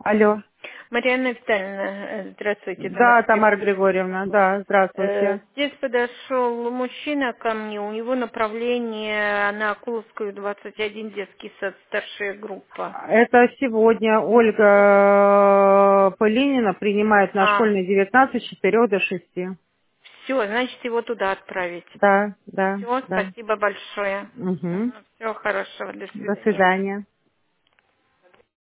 Алло. Марьяна Витальевна, здравствуйте, Тамара Да, Тамара Григорьевна. Григорьевна, да, здравствуйте. Здесь подошел мужчина ко мне, у него направление на Акуловскую, 21, детский сад, старшая группа. Это сегодня Ольга Пылинина принимает на А, школьной 19 с 4 до 6. все, значит, его туда отправить. Да, да, Все, да. спасибо большое. Угу. Всего хорошего, до До свидания. свидания.